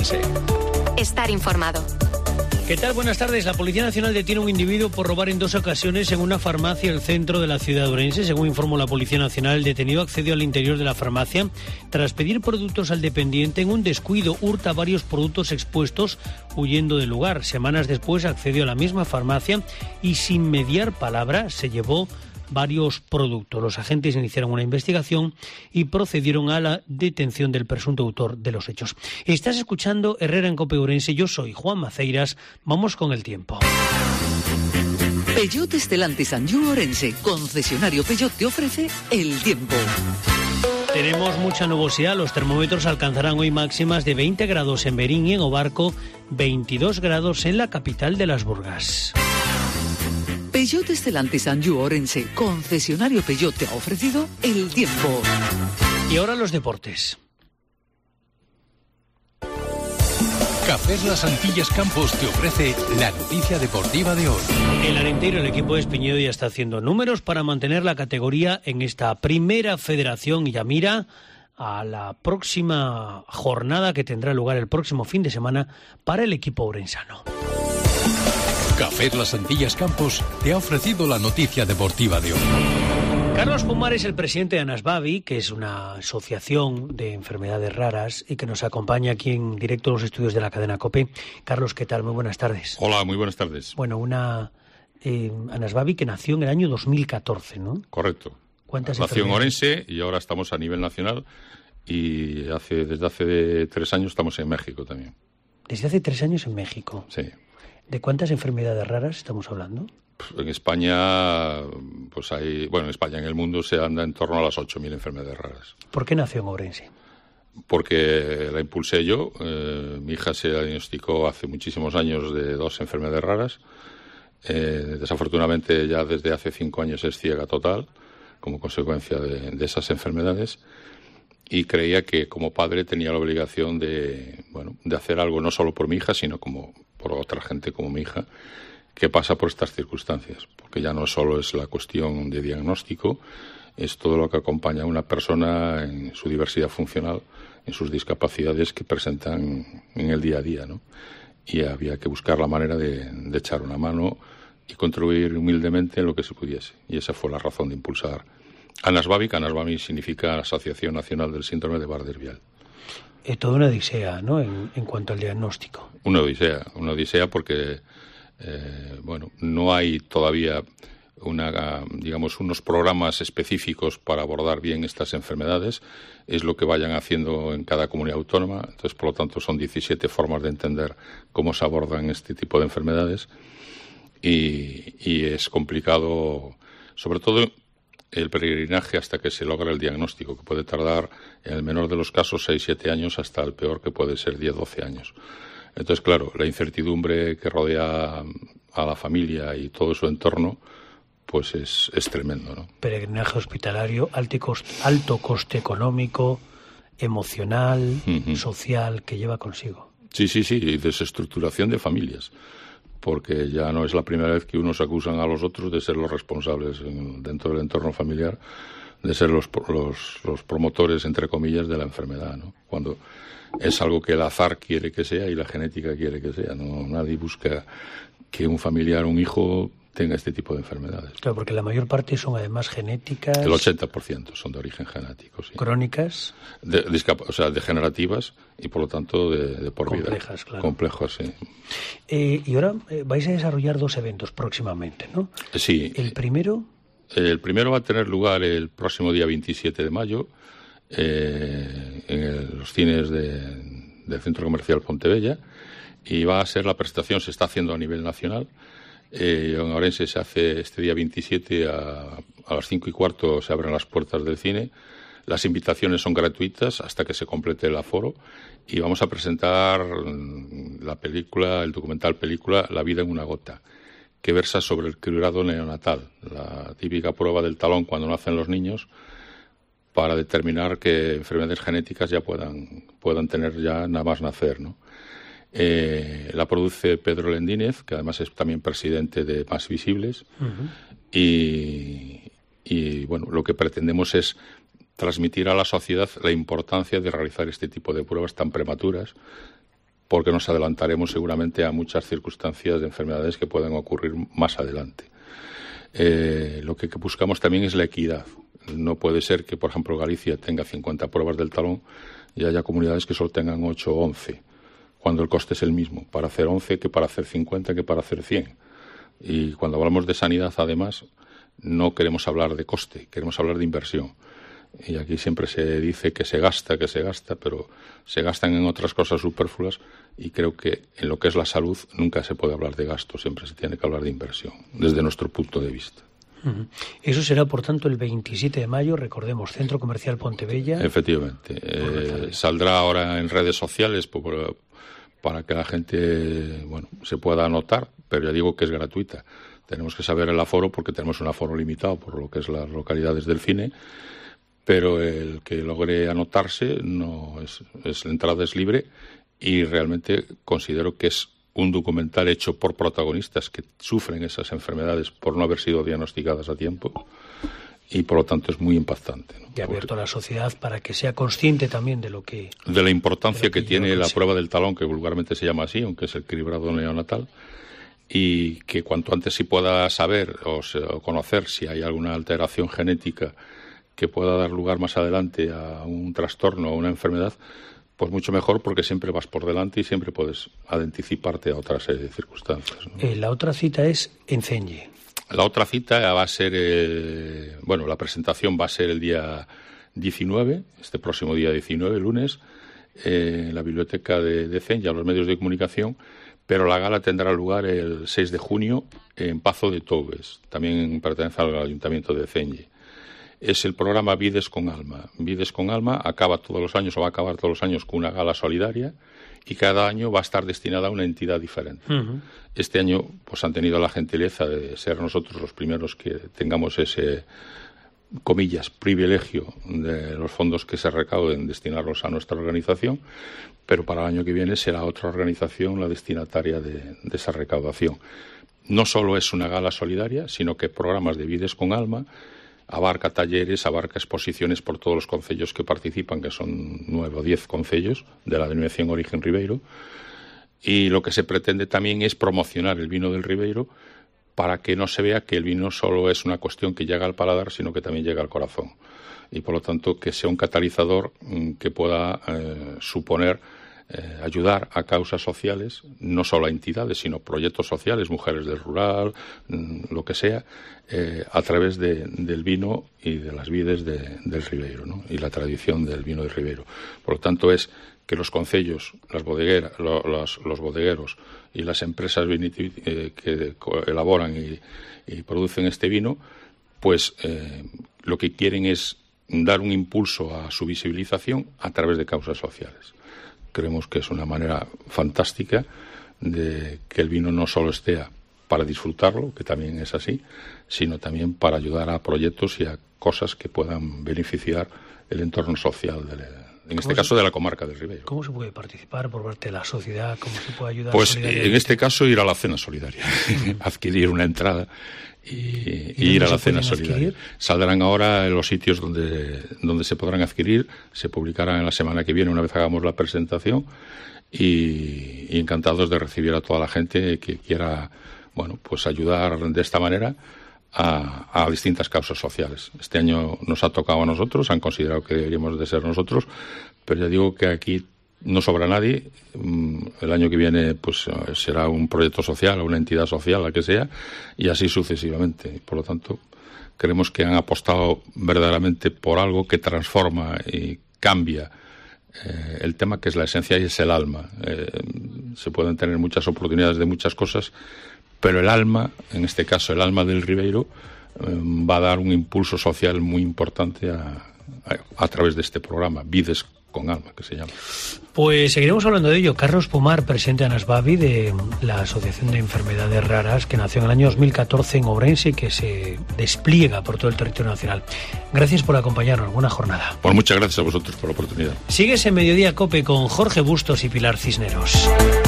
Ourense. Estar informado. ¿Qué tal? Buenas tardes. La Policía Nacional detiene a un individuo por robar en 2 ocasiones en una farmacia del centro de la ciudad de Ourense. Según informó la Policía Nacional, el detenido accedió al interior de la farmacia. Tras pedir productos al dependiente, en un descuido hurta varios productos expuestos huyendo del lugar. Semanas después accedió a la misma farmacia y sin mediar palabra se llevó varios productos. Los agentes iniciaron una investigación y procedieron a la detención del presunto autor de los hechos. Estás escuchando Herrera en COPE Ourense. Yo soy Juan Maceiras. Vamos con el tiempo. Peugeot Stellantis Anjou Ourense, concesionario Peugeot, te ofrece el tiempo. Tenemos mucha nubosidad. Los termómetros alcanzarán hoy máximas de 20 grados en Berín y en Obarco, 22 grados en la capital de Las Burgas. Peugeot Stellantis Anjou Ourense, concesionario Peugeot, te ha ofrecido el tiempo. Y ahora los deportes. Cafés Las Antillas Campos te ofrece la noticia deportiva de hoy. El Arenteiro, el equipo de Espiñedo, ya está haciendo números para mantener la categoría en esta primera federación y ya mira a la próxima jornada que tendrá lugar el próximo fin de semana para el equipo ourensano. Cafés Las Antillas Campos te ha ofrecido la noticia deportiva de hoy. Carlos Pomar es el presidente de Anasbabi, que es una asociación de enfermedades raras y que nos acompaña aquí en directo a los estudios de la cadena COPE. Carlos, ¿qué tal? Muy buenas tardes. Hola, muy buenas tardes. Bueno, una Anasbabi que nació en el año 2014, ¿no? Correcto. ¿Cuántas nació en enfermedades? Ourense y ahora estamos a nivel nacional y desde hace 3 años estamos en México también. Desde hace 3 años en México. Sí. ¿De cuántas enfermedades raras estamos hablando? En España, pues en España, en el mundo se anda en torno a las 8.000 enfermedades raras. ¿Por qué nació en Ourense? Porque la impulsé yo. Mi hija se diagnosticó hace muchísimos años de 2 enfermedades raras. Desafortunadamente ya desde hace 5 años es ciega total como consecuencia de esas enfermedades. Y creía que como padre tenía la obligación de hacer algo no solo por mi hija, sino como por otra gente como mi hija, que pasa por estas circunstancias. Porque ya no solo es la cuestión de diagnóstico, es todo lo que acompaña a una persona en su diversidad funcional, en sus discapacidades que presentan en el día a día, ¿no? Y había que buscar la manera de echar una mano y contribuir humildemente en lo que se pudiese. Y esa fue la razón de impulsar Anasbabi, que Anasbabi significa Asociación Nacional del Síndrome de Bardet-Biedl. Toda una odisea, ¿no?, en cuanto al diagnóstico. Una odisea porque, no hay todavía unos programas específicos para abordar bien estas enfermedades. Es lo que vayan haciendo en cada comunidad autónoma. Entonces, por lo tanto, son 17 formas de entender cómo se abordan este tipo de enfermedades. Y es complicado, sobre todo el peregrinaje hasta que se logra el diagnóstico, que puede tardar, en el menor de los casos, 6-7 años, hasta el peor, que puede ser 10-12 años. Entonces, claro, la incertidumbre que rodea a la familia y todo su entorno, pues es tremendo, ¿no? Peregrinaje hospitalario, alto coste económico, emocional, social, que lleva consigo. Sí, y desestructuración de familias. Porque ya no es la primera vez que unos acusan a los otros de ser los responsables dentro del entorno familiar, de ser los promotores, entre comillas, de la enfermedad, ¿no? Cuando es algo que el azar quiere que sea y la genética quiere que sea, ¿no? Nadie busca que un familiar, un hijo, tenga este tipo de enfermedades. Claro, porque la mayor parte son además genéticas. El 80% son de origen genético, sí. Crónicas. Degenerativas y por lo tanto de por vida. Complejas, claro. Complejas, sí. Y ahora vais a desarrollar 2 eventos próximamente, ¿no? Sí. ¿El primero? El primero va a tener lugar el próximo día 27 de mayo en los cines del Centro Comercial Pontebella, y va a ser la presentación, se está haciendo a nivel nacional. En Ourense se hace este día 27 a las 5:15, se abren las puertas del cine. Las invitaciones son gratuitas hasta que se complete el aforo y vamos a presentar el documental película La vida en una gota, que versa sobre el criolado neonatal, la típica prueba del talón cuando nacen los niños para determinar qué enfermedades genéticas ya puedan tener ya nada más nacer, ¿no? La produce Pedro Lendínez, que además es también presidente de Más Visibles. Y bueno, lo que pretendemos es transmitir a la sociedad la importancia de realizar este tipo de pruebas tan prematuras, porque nos adelantaremos seguramente a muchas circunstancias de enfermedades que puedan ocurrir más adelante. Lo que buscamos también es la equidad. No puede ser que, por ejemplo, Galicia tenga 50 pruebas del talón y haya comunidades que solo tengan 8 o 11, cuando el coste es el mismo, para hacer 11 que para hacer 50 que para hacer 100. Y cuando hablamos de sanidad, además, no queremos hablar de coste, queremos hablar de inversión. Y aquí siempre se dice que se gasta, pero se gastan en otras cosas superfluas, y creo que en lo que es la salud nunca se puede hablar de gasto, siempre se tiene que hablar de inversión, desde nuestro punto de vista. Eso será, por tanto, el 27 de mayo, recordemos, Centro Comercial Pontevella. Efectivamente. Saldrá ahora en redes sociales para que la gente se pueda anotar, pero ya digo que es gratuita. Tenemos que saber el aforo porque tenemos un aforo limitado por lo que es las localidades del cine, pero el que logre anotarse la entrada es libre, y realmente considero que es un documental hecho por protagonistas que sufren esas enfermedades por no haber sido diagnosticadas a tiempo, y por lo tanto es muy impactante, ¿no? Y abierto a la sociedad para que sea consciente también de la importancia que tiene la prueba del talón, que vulgarmente se llama así, aunque es el cribrado neonatal, y que cuanto antes se pueda saber o conocer si hay alguna alteración genética que pueda dar lugar más adelante a un trastorno o una enfermedad, pues mucho mejor, porque siempre vas por delante y siempre puedes anticiparte a otra serie de circunstancias, ¿no? La otra cita es en Cenge. La otra cita va a ser, la presentación va a ser el día 19, este próximo día 19, lunes, en la biblioteca de Cenge, a los medios de comunicación, pero la gala tendrá lugar el 6 de junio en Pazo de Toubes, también pertenece al Ayuntamiento de Cenge. Es el programa Vides con Alma. Vides con Alma acaba todos los años, o va a acabar todos los años, con una gala solidaria, y cada año va a estar destinada a una entidad diferente. Este año pues han tenido la gentileza de ser nosotros los primeros que tengamos ese, comillas, privilegio de los fondos que se recauden destinarlos a nuestra organización, pero para el año que viene será otra organización la destinataria de esa recaudación. No solo es una gala solidaria, sino que programas de Vides con Alma abarca talleres, abarca exposiciones por todos los concellos que participan, que son 9 o 10 concellos de la denominación Origen Ribeiro, y lo que se pretende también es promocionar el vino del Ribeiro para que no se vea que el vino solo es una cuestión que llega al paladar, sino que también llega al corazón, y por lo tanto que sea un catalizador que pueda suponer ayudar a causas sociales, no solo a entidades, sino proyectos sociales, mujeres del rural, lo que sea, a través del vino y de las vides del Ribeiro, ¿no? Y la tradición del vino del Ribeiro. Por lo tanto, es que los concellos, las bodegueras, los bodegueros y las empresas que elaboran y producen este vino, pues lo que quieren es dar un impulso a su visibilización a través de causas sociales. Creemos que es una manera fantástica de que el vino no solo esté para disfrutarlo, que también es así, sino también para ayudar a proyectos y a cosas que puedan beneficiar el entorno social, en este caso de la comarca del Ribeiro. ¿Cómo se puede participar por parte de la sociedad? ¿Cómo se puede ayudar? Pues en este caso ir a la cena solidaria, adquirir una entrada y ir a la cena solidaria. Adquirir? Saldrán ahora en los sitios donde se podrán adquirir, se publicarán en la semana que viene una vez hagamos la presentación, y encantados de recibir a toda la gente que quiera, pues ayudar de esta manera a distintas causas sociales. Este año nos ha tocado a nosotros, han considerado que deberíamos de ser nosotros, pero ya digo que aquí no sobra nadie. El año que viene pues será un proyecto social o una entidad social, la que sea, y así sucesivamente. Por lo tanto, creemos que han apostado verdaderamente por algo que transforma y cambia el tema, que es la esencia y es el alma. Se pueden tener muchas oportunidades de muchas cosas, pero el alma, en este caso el alma del Ribeiro, va a dar un impulso social muy importante a través de este programa, Vides con Alma, que se llama. Pues seguiremos hablando de ello. Carlos Pomar, presidente de ANASBAVI, de la Asociación de Enfermedades Raras, que nació en el año 2014 en Ourense y que se despliega por todo el territorio nacional. Gracias por acompañarnos. Buena jornada. Pues muchas gracias a vosotros por la oportunidad. Sigues en Mediodía COPE con Jorge Bustos y Pilar Cisneros.